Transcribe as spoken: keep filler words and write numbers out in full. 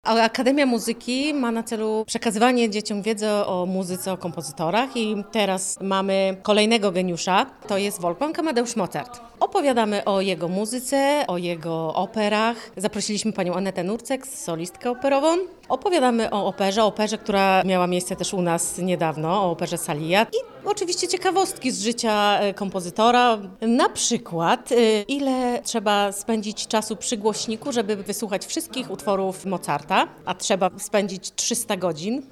Akademia Muzyki ma na celu przekazywanie dzieciom wiedzy o muzyce, o kompozytorach i teraz mamy kolejnego geniusza, to jest Wolfgang Amadeusz Mozart. Opowiadamy o jego muzyce, o jego operach. Zaprosiliśmy panią Anetę Nurcek, solistkę operową. Opowiadamy o operze, operze, która miała miejsce też u nas niedawno, o operze Salia. I oczywiście ciekawostki z życia kompozytora. Na przykład, ile trzeba spędzić czasu przy głośniku, żeby wysłuchać wszystkich utworów Mozarta, a trzeba spędzić trzysta godzin.